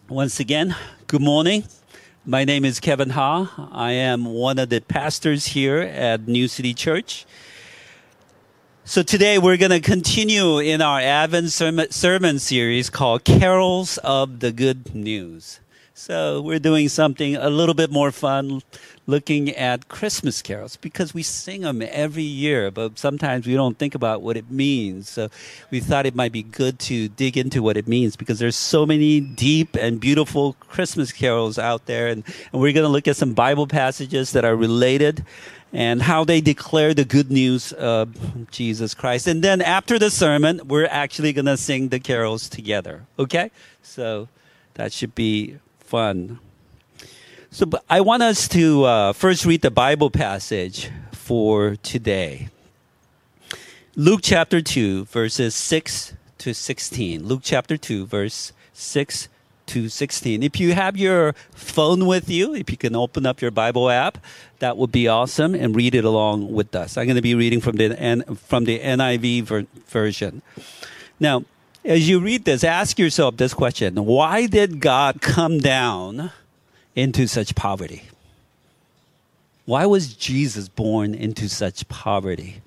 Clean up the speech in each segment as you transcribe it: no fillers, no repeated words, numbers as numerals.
Once again, good morning. My name is Kevin Ha. I am one of the pastors here at New City Church. So today we're going to continue in our Advent sermon series called Carols of the Good News. So we're doing something a little bit more fun, looking at Christmas carols, because we sing them every year, but sometimes we don't think about what it means. So we thought it might be good to dig into what it means, because there's so many deep and beautiful Christmas carols out there. And we're going to look at some Bible passages that are related and how they declare the good news of Jesus Christ. And then after the sermon, we're actually going to sing the carols together. Okay? So that should be fun. So I want us to first read the Bible passage for today. Luke chapter 2, verses 6 to 16. Luke chapter 2, verse 6 to 16. If you have your phone with you, if you can open up your Bible app, that would be awesome, and read it along with us. I'm going to be reading from the NIV version. Now, as you read this, ask yourself this question: why did God come down into such poverty? Why was Jesus born into such poverty?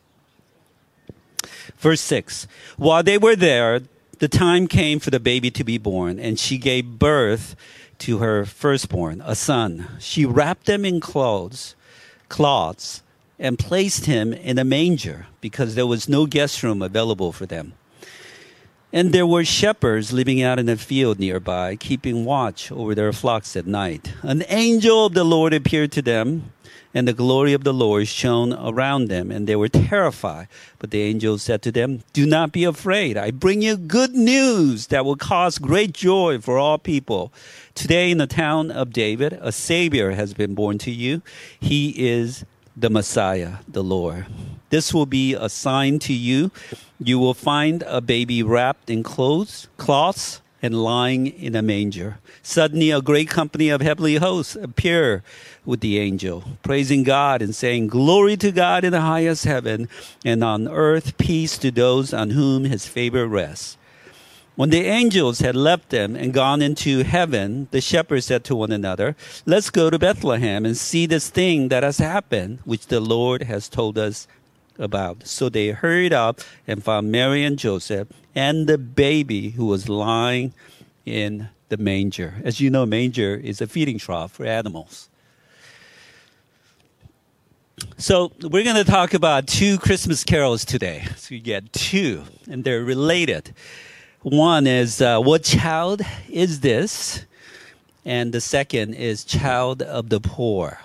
Verse 6, while they were there, the time came for the baby to be born, and she gave birth to her firstborn, a son. She wrapped him in cloths, and placed him in a manger, because there was no guest room available for them. And there were shepherds living out in a field nearby, keeping watch over their flocks at night. An angel of the Lord appeared to them, and the glory of the Lord shone around them, and they were terrified. But the angel said to them, "Do not be afraid. I bring you good news that will cause great joy for all people. Today in the town of David, a Savior has been born to you. He is the Messiah, the Lord. This will be a sign to you. You will find a baby wrapped in cloths, and lying in a manger." Suddenly a great company of heavenly hosts appeared with the angel, praising God and saying, "Glory to God in the highest heaven, and on earth peace to those on whom his favor rests." When the angels had left them and gone into heaven, the shepherds said to one another, "Let's go to Bethlehem and see this thing that has happened, which the Lord has told us about." So they hurried up and found Mary and Joseph and the baby who was lying in the manger. As you know, manger is a feeding trough for animals. So we're going to talk about two Christmas carols today. So you get two, and they're related. One is, what child is this? And the second is Child of the Poor.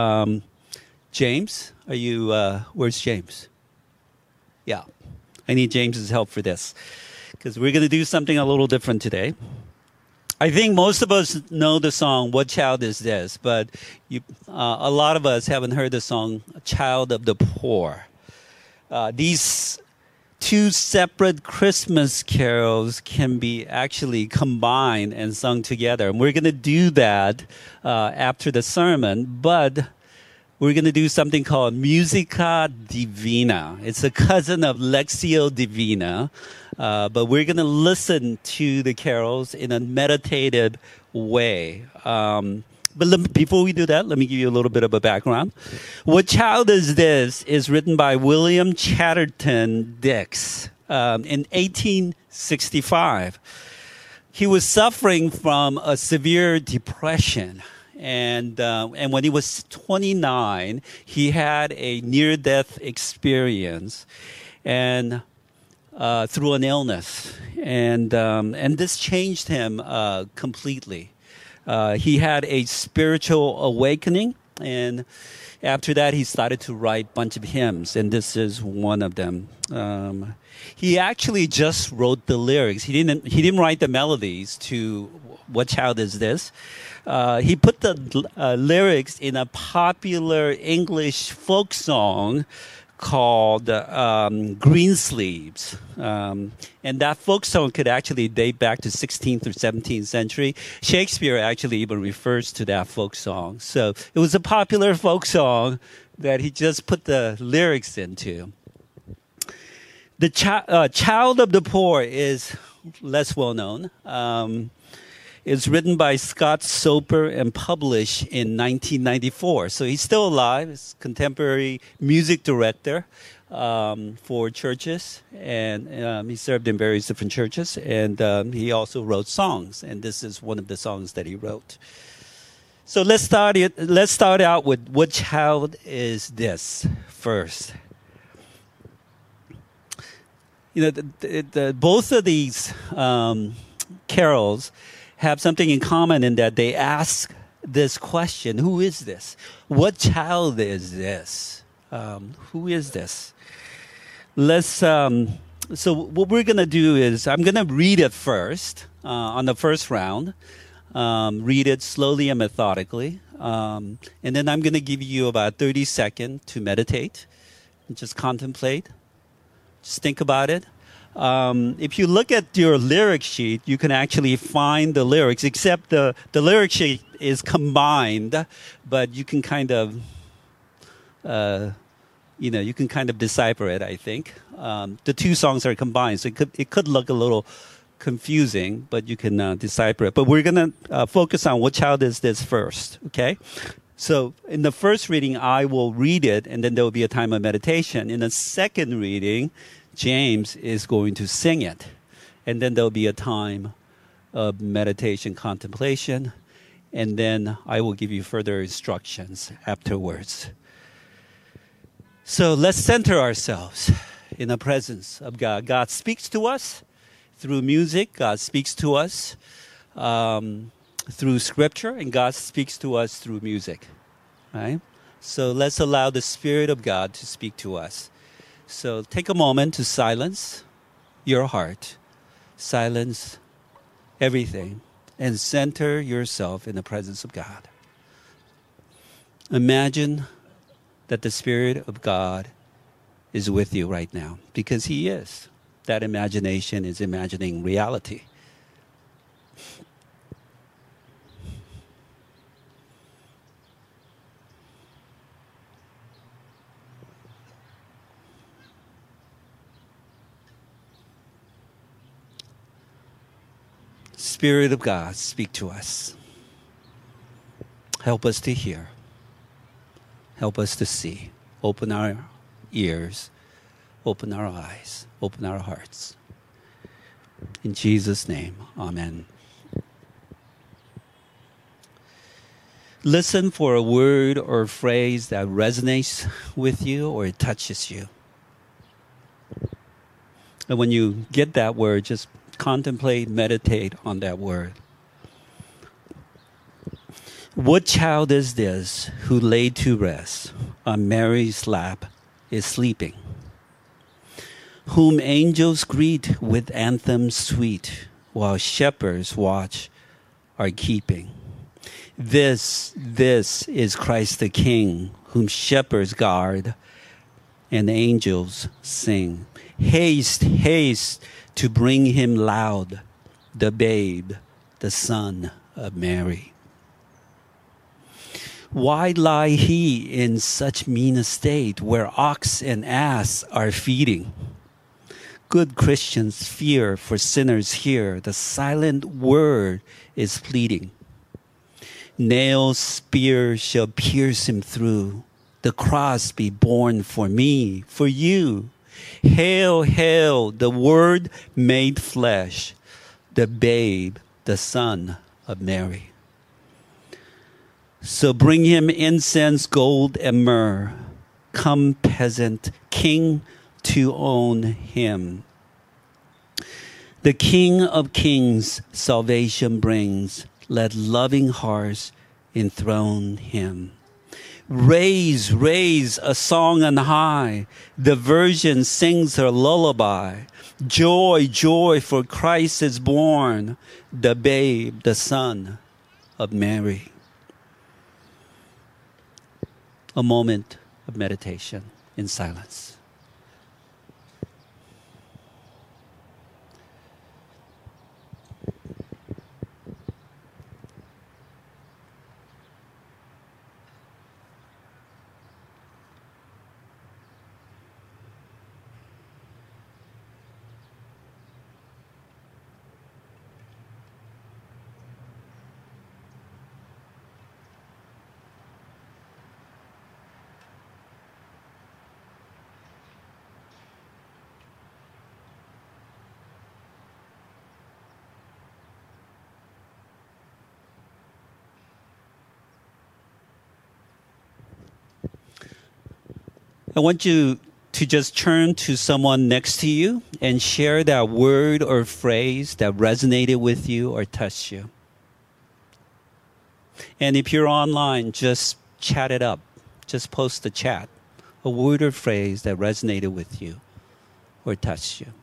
James, are you, where's James? Yeah, I need James's help for this, because we're going to do something a little different today. I think most of us know the song, "What Child Is This?" But a lot of us haven't heard the song, "Child of the Poor." These two separate Christmas carols can be actually combined and sung together. And we're going to do that after the sermon, but we're going to do something called Musica Divina. It's a cousin of Lectio Divina, but we're going to listen to the carols in a meditative way. But before we do that, let me give you a little bit of a background. "What Child Is This?" is written by William Chatterton Dix in 1865. He was suffering from a severe depression. And when he was 29, he had a near-death experience, and through an illness, and this changed him completely. He had a spiritual awakening, and after that, he started to write a bunch of hymns, and this is one of them. He actually just wrote the lyrics. He didn't write the melodies to "What Child Is This?" He put the lyrics in a popular English folk song called Greensleeves. And that folk song could actually date back to 16th or 17th century. Shakespeare actually even refers to that folk song. So it was a popular folk song that he just put the lyrics into. The Child of the Poor is less well known. It's written by Scott Soper and published in 1994. So he's still alive. He's a contemporary music director for churches, and he served in various different churches. And he also wrote songs, and this is one of the songs that he wrote. So let's start out with What Child Is This first. You know, both of these carols have something in common in that they ask this question: Who is this? What child is this? Who is this? Let's. So what we're gonna do is I'm gonna read it first on the first round. Read it slowly and methodically, and then I'm gonna give you about 30 seconds to meditate and just contemplate. Just think about it. If you look at your lyric sheet, you can actually find the lyrics, except the lyric sheet is combined, but you can kind of, you can kind of decipher it, I think. The two songs are combined, so it could look a little confusing, but you can decipher it. But we're going to focus on What Child Is This first, okay? So in the first reading, I will read it, and then there will be a time of meditation. In the second reading, James is going to sing it. And then there will be a time of meditation, contemplation, and then I will give you further instructions afterwards. So let's center ourselves in the presence of God. God speaks to us through music. God speaks to us through scripture, and God speaks to us through music, right? So let's allow the Spirit of God to speak to us. So take a moment to silence your heart, silence everything, and center yourself in the presence of God. Imagine that the Spirit of God is with you right now, because He is. That imagination is imagining reality. Spirit of God, speak to us. Help us to hear. Help us to see. Open our ears. Open our eyes. Open our hearts. In Jesus' name, amen. Listen for a word or phrase that resonates with you or it touches you. And when you get that word, just contemplate, meditate on that word. What child is this who laid to rest on Mary's lap is sleeping, whom angels greet with anthems sweet, while shepherds watch are keeping? This is Christ the King, whom shepherds guard and angels sing. Haste, haste to bring him loud, the babe, the Son of Mary. Why lie he in such mean estate, where ox and ass are feeding? Good Christians fear, for sinners hear, the silent word is pleading. Nails, spear shall pierce him through, the cross be borne for me, for you. Hail, hail, the Word made flesh, the babe, the Son of Mary. So bring him incense, gold, and myrrh. Come, peasant, king, to own him. The King of kings salvation brings. Let loving hearts enthrone him. Raise, raise a song on high. The virgin sings her lullaby. Joy, joy, for Christ is born, the babe, the Son of Mary. A moment of meditation in silence. I want you to just turn to someone next to you and share that word or phrase that resonated with you or touched you. And if you're online, just chat it up. Just post the chat. A word or phrase that resonated with you or touched you.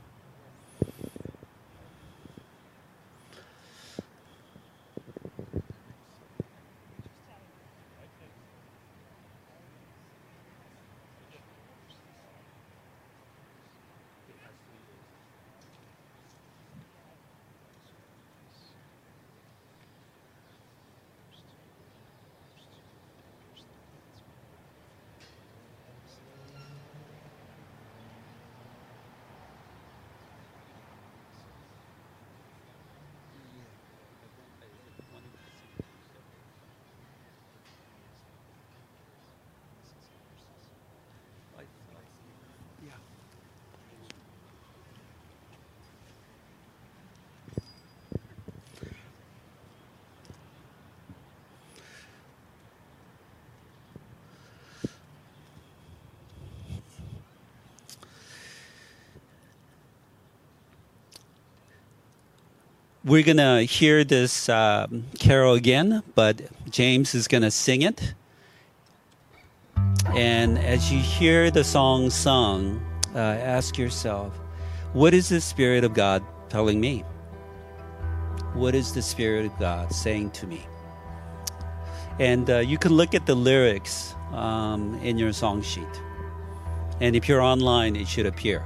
We're going to hear this carol again, but James is going to sing it. And as you hear the song sung, ask yourself, what is the Spirit of God telling me? What is the Spirit of God saying to me? And you can look at the lyrics in your song sheet. And if you're online, it should appear.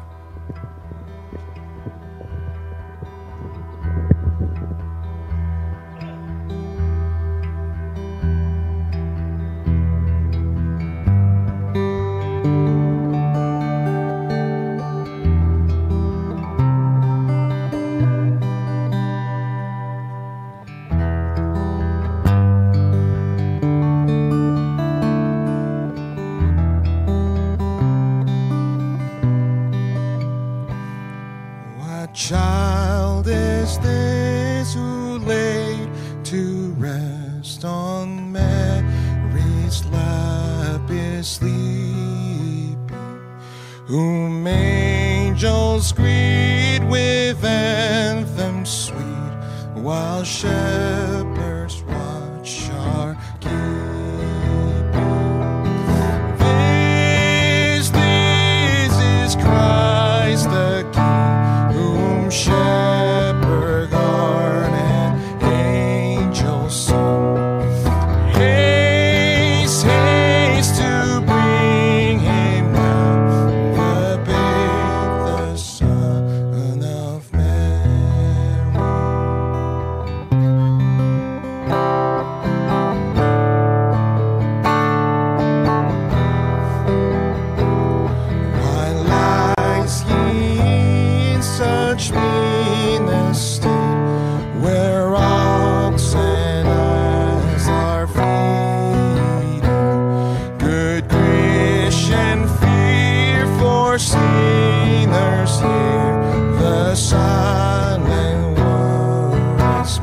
Child is this who laid to rest on Mary's lap is sleeping, whom angels greet with anthems sweet, while shepherds watch our keeping. This is Christ the King, shepherd guard and angels sing. Haste, haste to bring him now, the babe, the Son of Mary. Why lies he in such meanness state, where oxen as are feeding? Good Christian, fear for sinners here, the silent words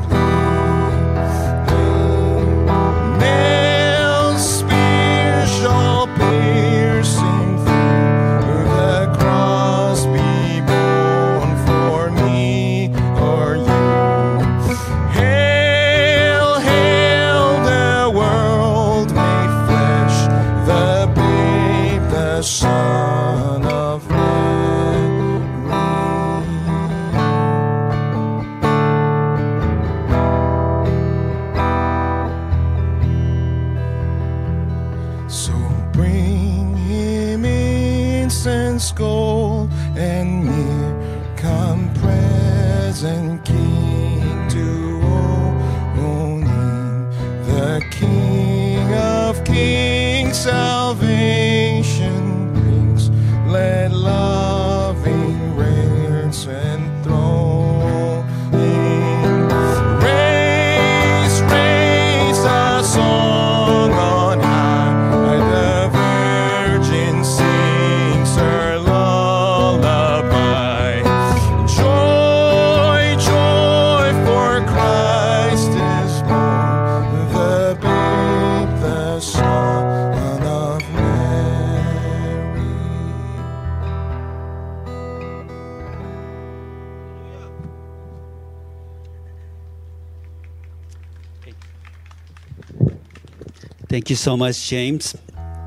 pleading. Nails, spears shall piercing through the cross be borne for me or you. Hail, hail, the world made flesh, the babe, the Son of Mary. So bring him incense, gold, and myrrh, come present King to own him, the King of kings, salvation brings. Let loving reigns enthroned him. Raise, raise a song on high, the Virgin sings her lullaby. Joy, joy, for Christ is born, the babe, the Son of Thank you so much, James.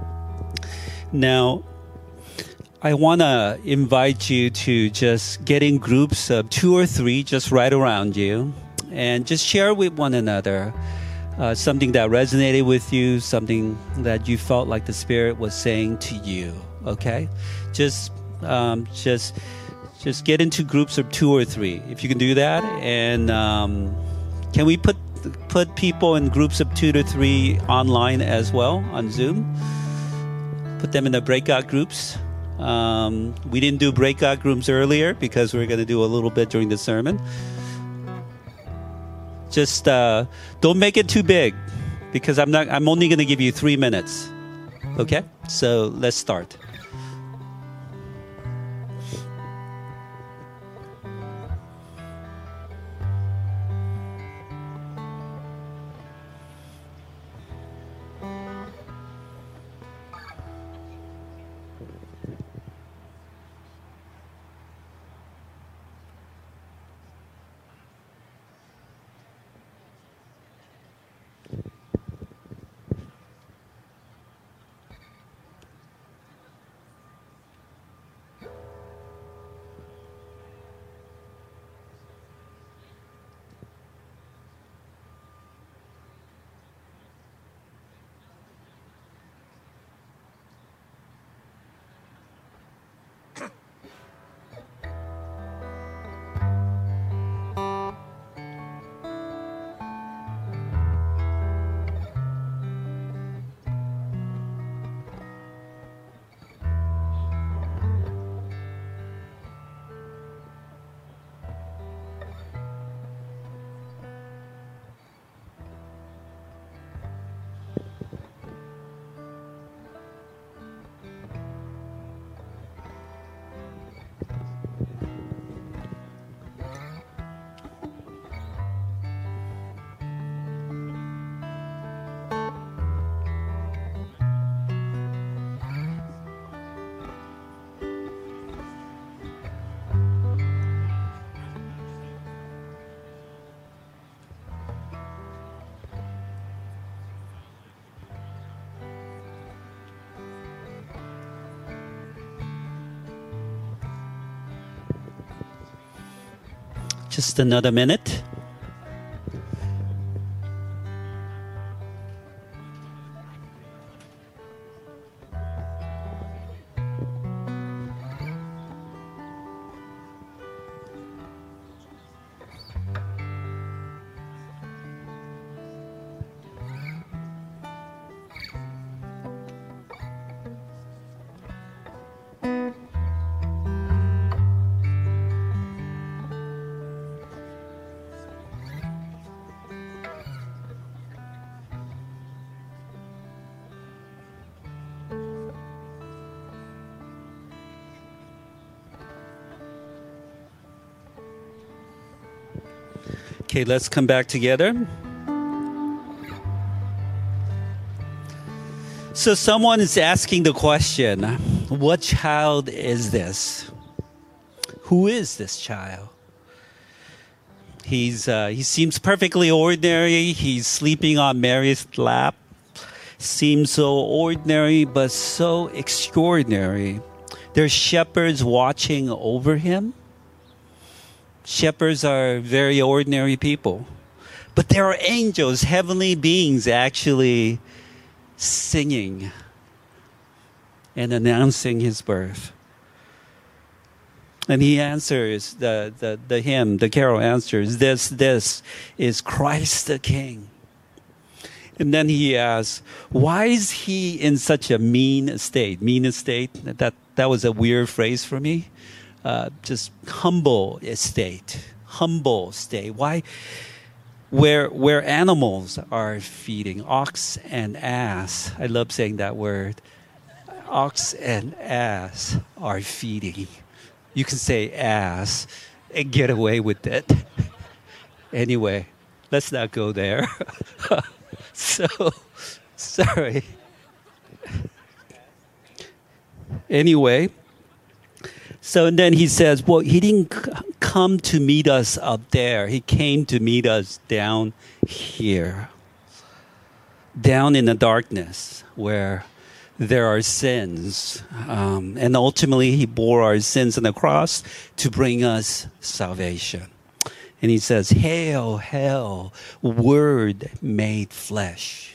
Now, I want to invite you to just get in groups of 2 or 3 just right around you and just share with one another something that resonated with you, something that you felt like the Spirit was saying to you, okay? Just get into groups of 2 or 3 if you can do that. And can we put people in groups of 2 to 3 online as well on Zoom? Put them in the breakout groups. We didn't do breakout groups earlier because we're going to do a little bit during the sermon. Just don't make it too big because I'm only going to give you 3 minutes. Okay? So let's start. Just another minute. Okay, let's come back together. So someone is asking the question, what child is this? Who is this child? He seems perfectly ordinary. He's sleeping on Mary's lap. Seems so ordinary, but so extraordinary. There's shepherds watching over him. Shepherds are very ordinary people. But there are angels, heavenly beings actually singing and announcing his birth. And he answers, the hymn, the carol answers, this is Christ the King. And then he asks, why is he in such a mean estate? Mean estate? That was a weird phrase for me. Just humble estate. Humble state. Why? Where animals are feeding, ox and ass. I love saying that word. Ox and ass are feeding. You can say ass and get away with it. Anyway, let's not go there. So, sorry. Anyway, so and then he says, well, he didn't come to meet us up there. He came to meet us down here. down in the darkness where there are sins. And ultimately, he bore our sins on the cross to bring us salvation. And he says, "Hail, hail, Word made flesh."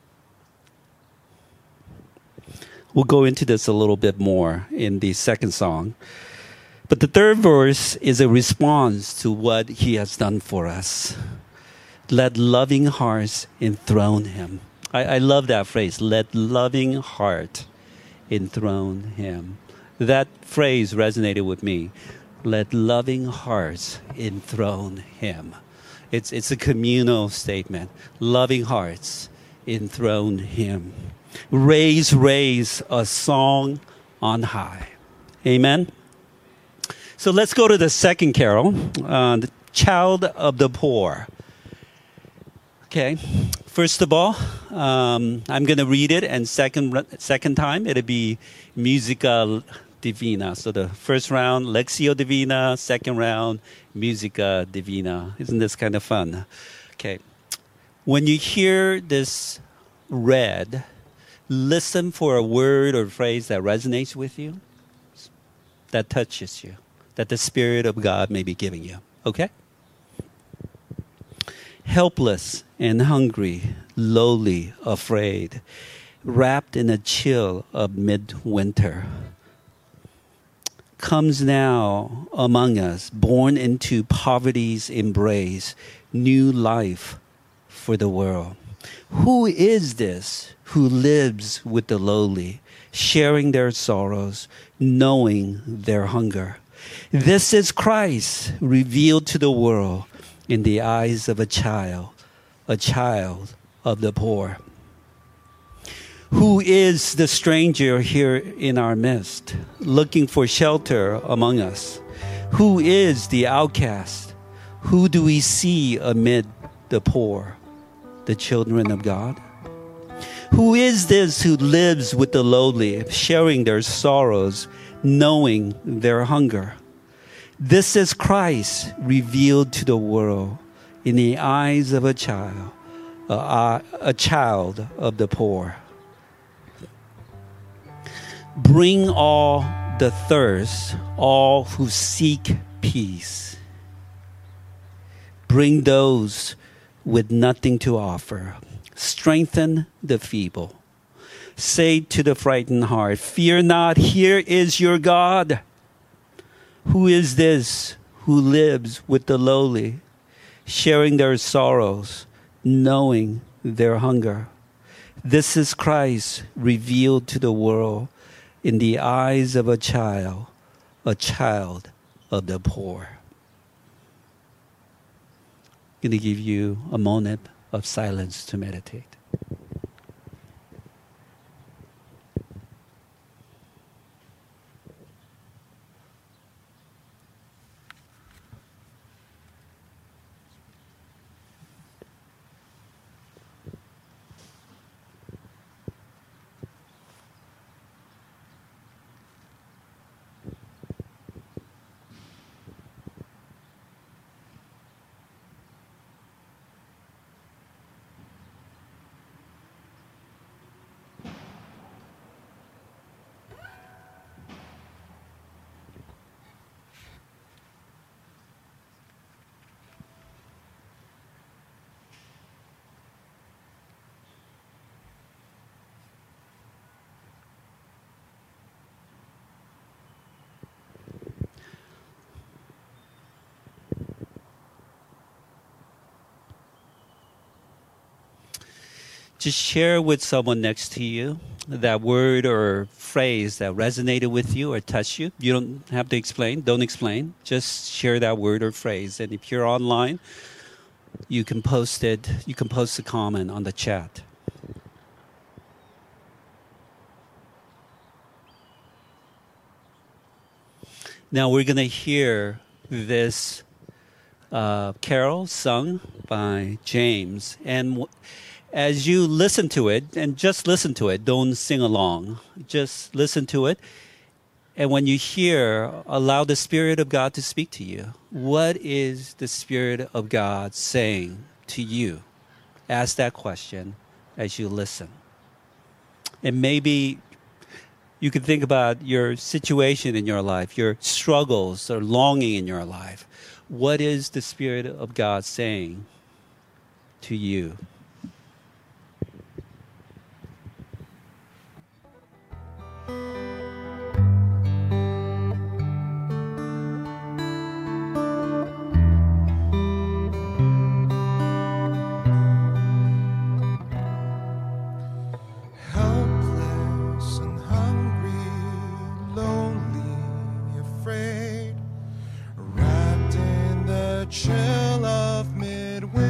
We'll go into this a little bit more in the second song. But the third verse is a response to what he has done for us. Let loving hearts enthrone him. I love that phrase, let loving heart enthrone him. That phrase resonated with me. Let loving hearts enthrone him. It's a communal statement. Loving hearts enthrone him. Raise, raise a song on high. Amen. So let's go to the second carol, the Child of the Poor. Okay, first of all, I'm going to read it, and second time, it'll be Musica Divina. So the first round, Lectio Divina, second round, Musica Divina. Isn't this kind of fun? Okay, when you hear this read, listen for a word or phrase that resonates with you, that touches you, that the Spirit of God may be giving you. Okay? Helpless and hungry, lowly, afraid, wrapped in a chill of midwinter, comes now among us, born into poverty's embrace, new life for the world. Who is this who lives with the lowly, sharing their sorrows, knowing their hunger? This is Christ revealed to the world in the eyes of a child of the poor. Who is the stranger here in our midst, looking for shelter among us? Who is the outcast? Who do we see amid the poor, the children of God? Who is this who lives with the lowly, sharing their sorrows, knowing their hunger? This is Christ revealed to the world in the eyes of a child of the poor. Bring all the thirst, all who seek peace. Bring those with nothing to offer. Strengthen the feeble. Say to the frightened heart, fear not, here is your God. Who is this who lives with the lowly, sharing their sorrows, knowing their hunger? This is Christ revealed to the world in the eyes of a child of the poor. I'm going to give you a moment of silence to meditate. Just share with someone next to you that word or phrase that resonated with you or touched you. You don't have to explain. Don't explain. Just share that word or phrase. And if you're online, you can post it. You can post a comment on the chat. Now we're going to hear this carol sung by James. And as you listen to it, and just listen to it, don't sing along, just listen to it. And when you hear, allow the Spirit of God to speak to you. What is the Spirit of God saying to you? Ask that question. as you listen. And maybe you could think about your situation in your life, your struggles or longing in your life. What is the Spirit of God saying to you? Helpless and hungry, lonely, afraid, wrapped in the chill of midwinter,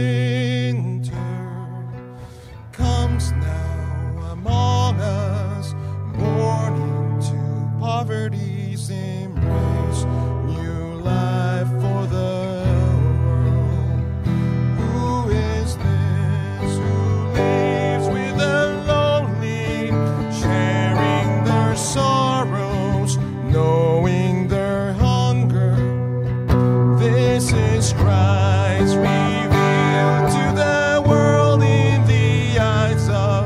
comes now among us, born into poverty's embrace, new life for the world. Who is this who lives with the lonely, sharing their sorrows, knowing their hunger? This is Christ revealed to the world in the eyes of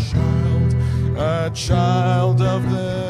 a child of the world.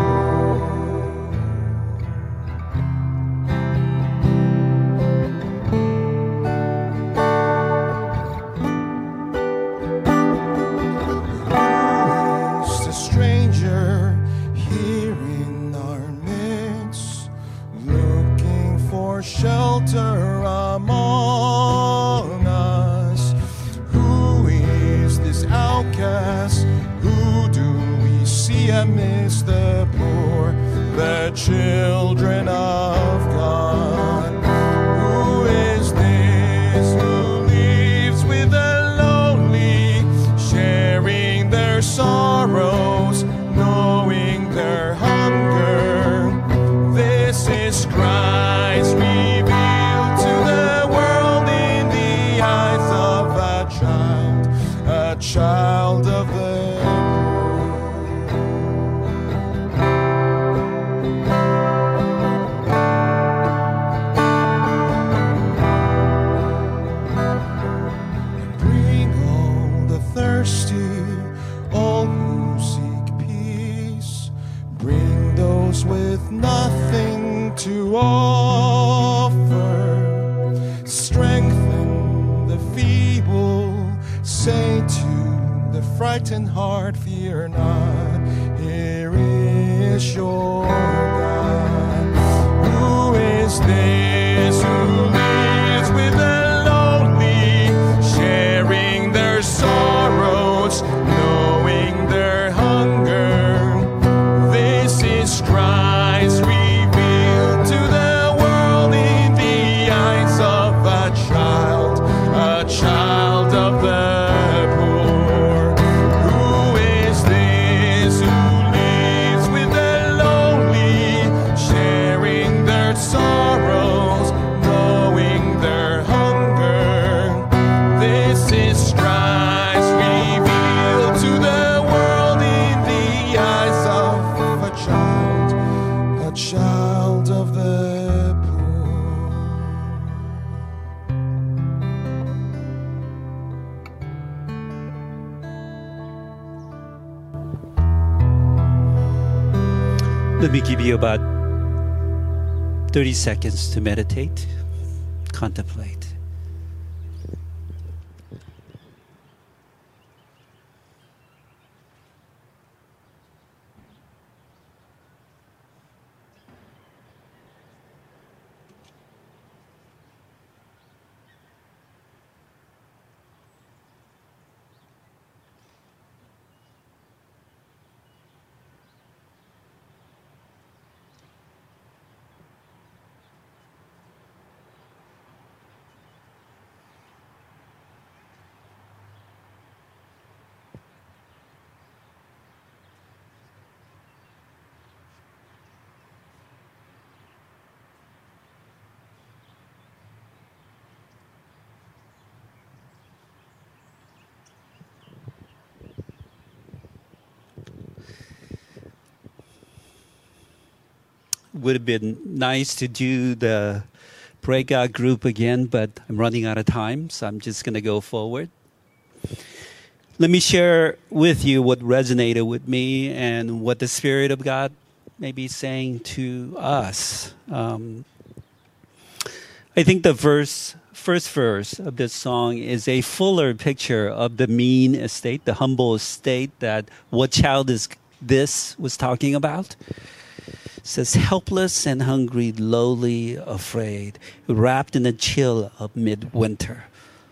Who's the stranger here in our midst, looking for shelter among us? Who is this outcast? Who do we see amidst the poor, the children of God? Who is this who lives with the lonely, sharing their sorrows, knowing their hunger? This is Christ revealed to the world in the eyes of a child of the bring all the thirsty, all who seek peace, bring those with nothing to offer, strengthen the feeble, say to the frightened heart, fear not, here is your God. Who is this who lives with the lonely, sharing their sorrows, knowing their hunger? This is Christ revealed to the world in the eyes of a child of the poor. Who is this who lives with the lonely, sharing their sorrows, knowing their hunger? This is Christ revealed to the world in the eyes of a child of the poor. Let me give you about 30 seconds to meditate, contemplate. Would have been nice to do the breakout group again, but I'm running out of time, so I'm just going to go forward. Let me share with you what resonated with me and what the Spirit of God may be saying to us. I think the first verse of this song is a fuller picture of the mean estate, the humble estate that What Child Is This was talking about. It says, helpless and hungry, lowly, afraid, wrapped in the chill of midwinter.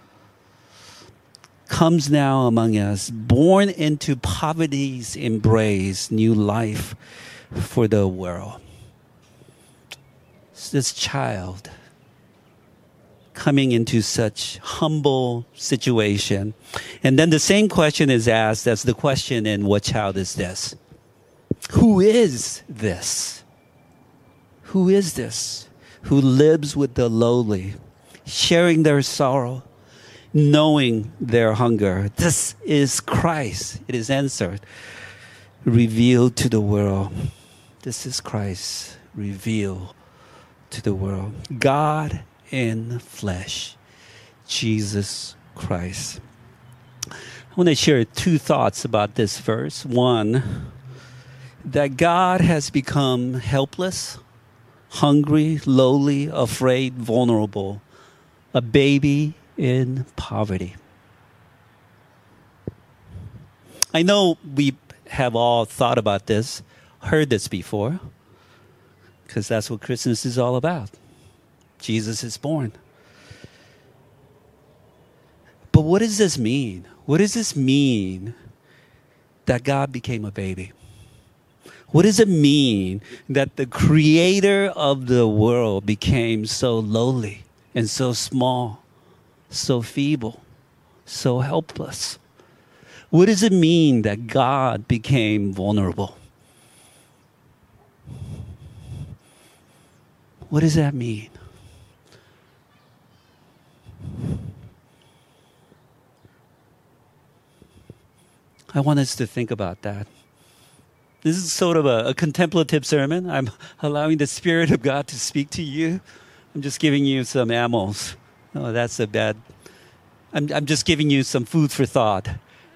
Comes now among us, born into poverty's embrace, new life for the world. It's this child coming into such humble situation. And then the same question is asked as the question in What Child Is This? Who is this? Who is this who lives with the lowly, sharing their sorrow, knowing their hunger? This is Christ. It is answered, revealed to the world. This is Christ, revealed to the world. God in flesh, Jesus Christ. I want to share two thoughts about this verse. One, that God has become helpless, hungry, lowly, afraid, vulnerable, a baby in poverty. I know we have all thought about this, heard this before, because that's what Christmas is all about. Jesus is born. But what does this mean? What does this mean that God became a baby? What does it mean that the creator of the world became so lowly and so small, so feeble, so helpless? What does it mean that God became vulnerable? What does that mean? I want us to think about that. This is sort of a contemplative sermon. I'm allowing the Spirit of God to speak to you. I'm just giving you some ammos. Oh, that's a bad. I'm just giving you some food for thought.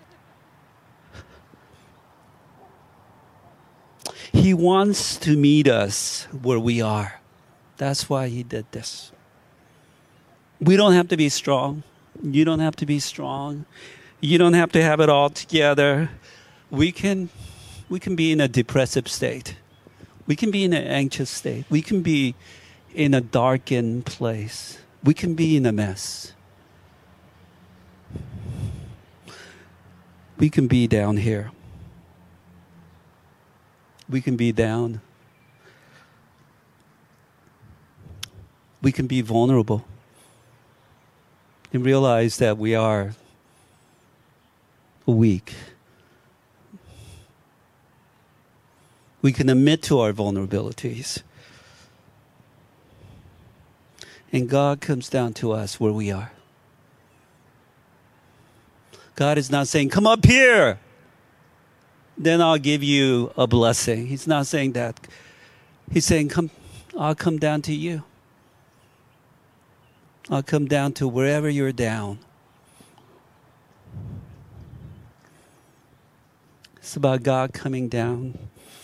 He wants to meet us where we are. That's why he did this. We don't have to be strong. You don't have to be strong. You don't have to have it all together. We can be in a depressive state. We can be in an anxious state. We can be in a darkened place. We can be in a mess. We can be down here. We can be down. We can be vulnerable and realize that we are weak. We can admit to our vulnerabilities. And God comes down to us where we are. God is not saying, come up here, then I'll give you a blessing. He's not saying that. He's saying, come, I'll come down to you. I'll come down to wherever you're down. It's about God coming down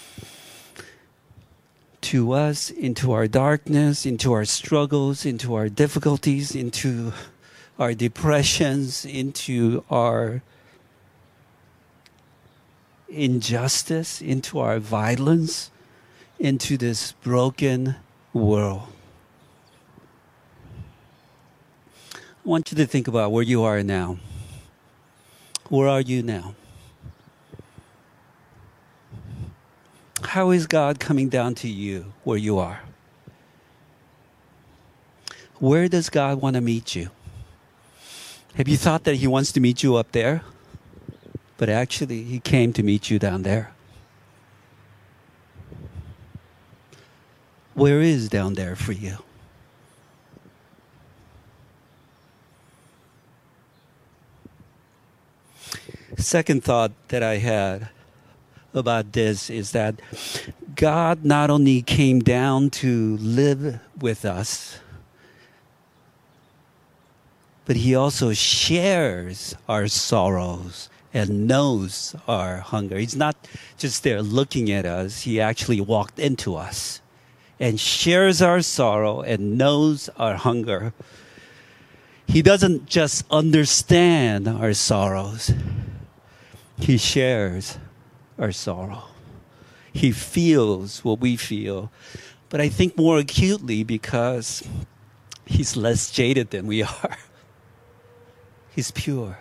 to us, into our darkness, into our struggles, into our difficulties, into our depressions, into our injustice, into our violence, into this broken world. I want you to think about where you are now. Where are you now? How is God coming down to you where you are? Where does God want to meet you? Have you thought that he wants to meet you up there? But actually, he came to meet you down there. Where is down there for you? Second thought that I had about this is that God not only came down to live with us, but he also shares our sorrows and knows our hunger. He's not just there looking at us. He actually walked into us and shares our sorrow and knows our hunger. He doesn't just understand our sorrows. He shares our sorrow. He feels what we feel, but I think more acutely because he's less jaded than we are. He's pure.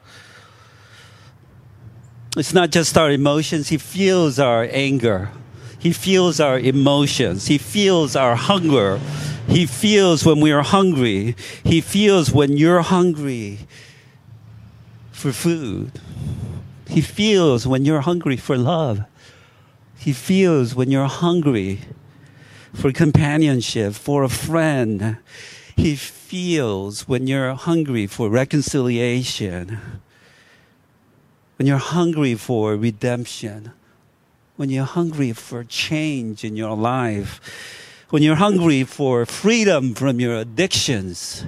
It's not just our emotions. He feels our anger. He feels our emotions. He feels our hunger. He feels when we are hungry. He feels when you're hungry for food. He feels when you're hungry for love. He feels when you're hungry for companionship, for a friend. He feels when you're hungry for reconciliation, when you're hungry for redemption, when you're hungry for change in your life, when you're hungry for freedom from your addictions.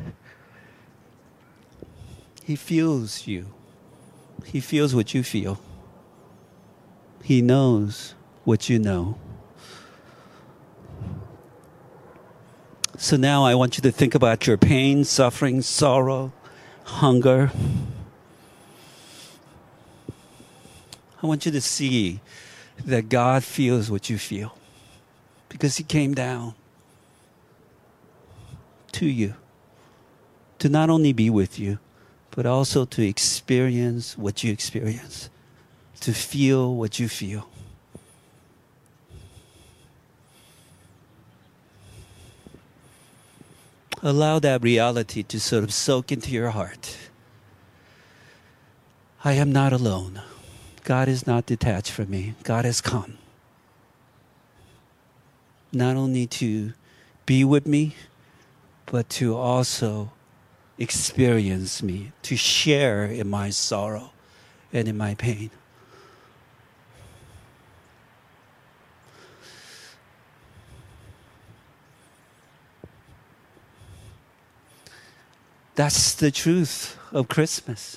He feels you. He feels what you feel. He knows what you know. So now I want you to think about your pain, suffering, sorrow, hunger. I want you to see that God feels what you feel because he came down to you to not only be with you, but also to experience what you experience, to feel what you feel. Allow that reality to sort of soak into your heart. I am not alone. God is not detached from me. God has come. Not only to be with me, but to also experience me, to share in my sorrow and in my pain. That's the truth of Christmas.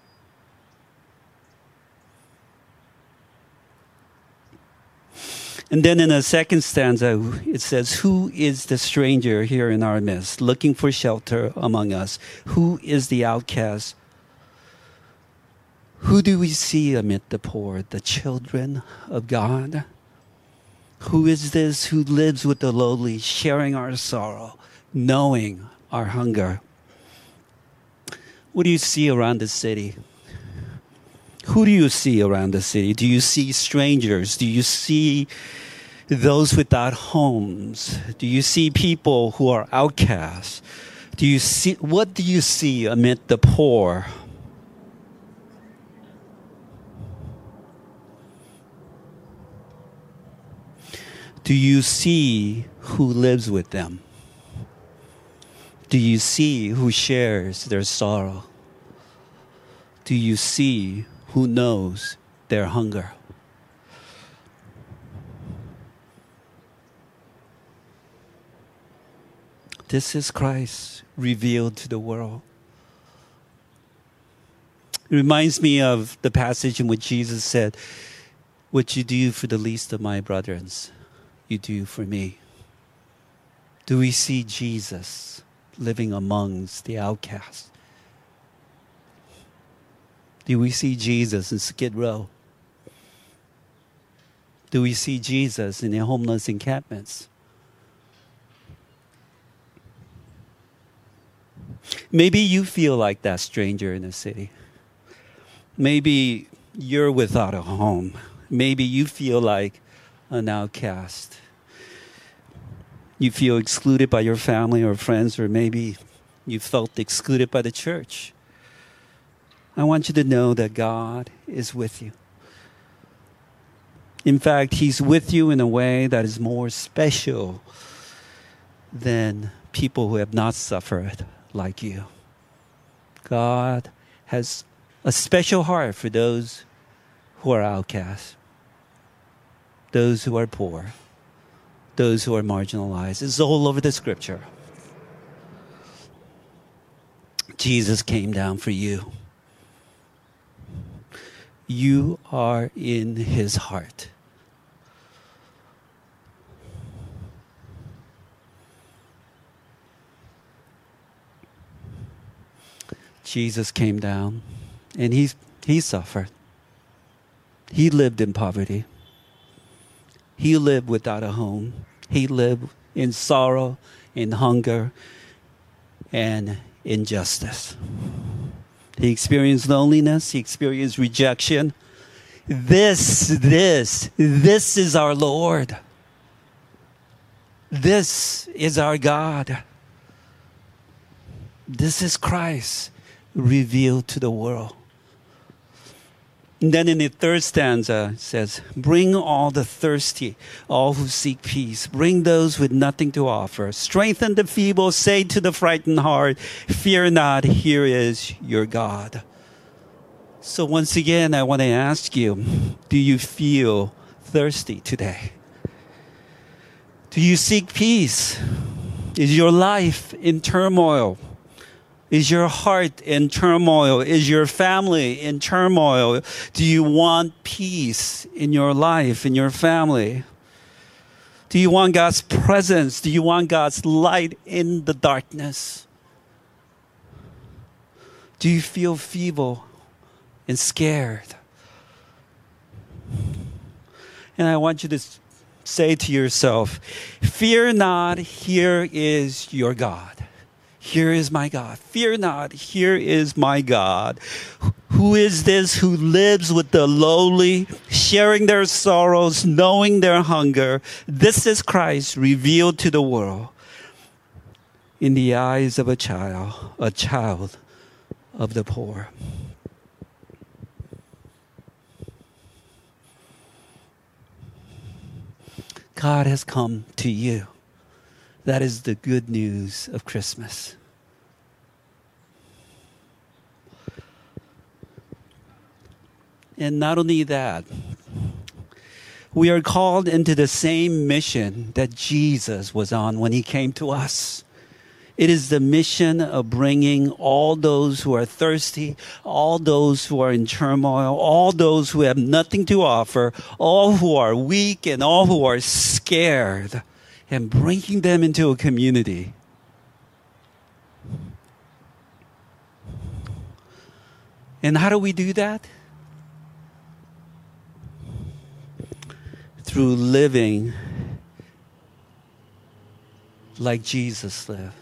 And then in the second stanza, it says, who is the stranger here in our midst, looking for shelter among us? Who is the outcast? Who do we see amid the poor? The children of God. Who is this who lives with the lowly, sharing our sorrow, knowing our hunger? What do you see around the city? Who do you see around the city? Do you see strangers? Do you see those without homes? Do you see people who are outcasts? What do you see amid the poor? Do you see who lives with them? Do you see who shares their sorrow? Do you see who knows their hunger? This is Christ revealed to the world. It reminds me of the passage in which Jesus said, what you do for the least of my brethren, you do for me. Do we see Jesus living amongst the outcasts? Do we see Jesus in Skid Row? Do we see Jesus in the homeless encampments? Maybe you feel like that stranger in the city. Maybe you're without a home. Maybe you feel like an outcast. You feel excluded by your family or friends, or maybe you felt excluded by the church. I want you to know that God is with you. In fact, He's with you in a way that is more special than people who have not suffered like you. God has a special heart for those who are outcasts, those who are poor, those who are marginalized. It's all over the scripture. Jesus came down for you. You are in his heart. Jesus came down and he suffered. He lived in poverty. He lived without a home. He lived in sorrow, in hunger, and injustice. He experienced loneliness. He experienced rejection. This is our Lord. This is our God. This is Christ revealed to the world. And then in the third stanza it says, bring all the thirsty, all who seek peace. Bring those with nothing to offer. Strengthen the feeble, say to the frightened heart, fear not, here is your God. So once again, I want to ask you, do you feel thirsty today? Do you seek peace? Is your life in turmoil? Is your heart in turmoil? Is your family in turmoil? Do you want peace in your life, in your family? Do you want God's presence? Do you want God's light in the darkness? Do you feel feeble and scared? And I want you to say to yourself, fear not, here is your God. Here is my God. Fear not, here is my God. Who is this who lives with the lowly, sharing their sorrows, knowing their hunger? This is Christ revealed to the world in the eyes of a child of the poor. God has come to you. That is the good news of Christmas. And not only that, we are called into the same mission that Jesus was on when he came to us. It is the mission of bringing all those who are thirsty, all those who are in turmoil, all those who have nothing to offer, all who are weak and all who are scared, and bringing them into a community. And how do we do that? Through living like Jesus lived.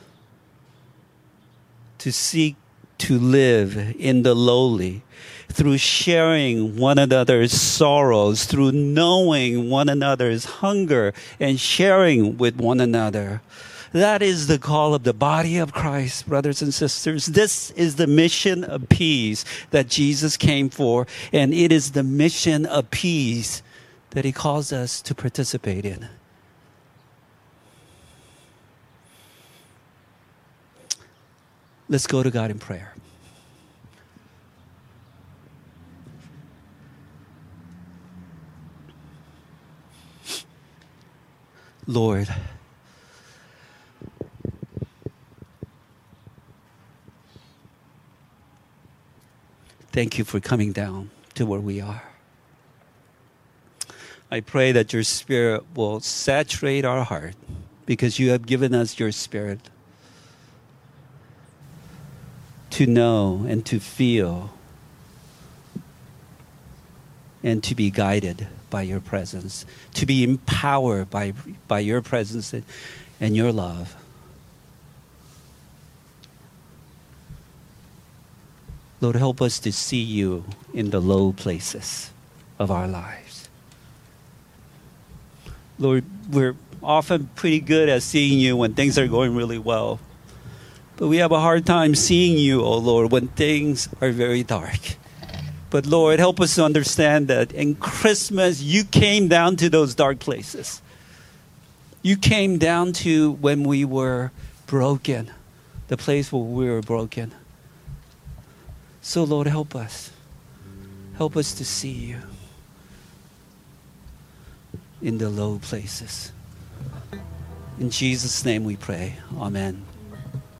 To seek to live in the lowly, through sharing one another's sorrows, through knowing one another's hunger and sharing with one another. That is the call of the body of Christ, brothers and sisters. This is the mission of peace that Jesus came for, and it is the mission of peace that he calls us to participate in. Let's go to God in prayer. Lord, thank you for coming down to where we are. I pray that your Spirit will saturate our heart because you have given us your Spirit to know and to feel and to be guided by your presence, to be empowered by your presence and your love. Lord, help us to see you in the low places of our lives. Lord, we're often pretty good at seeing you when things are going really well. But we have a hard time seeing you, oh Lord, when things are very dark. But Lord, help us to understand that in Christmas, you came down to those dark places. You came down to when we were broken, the place where we were broken. So Lord, help us. Help us to see you in the low places. In Jesus' name we pray. Amen.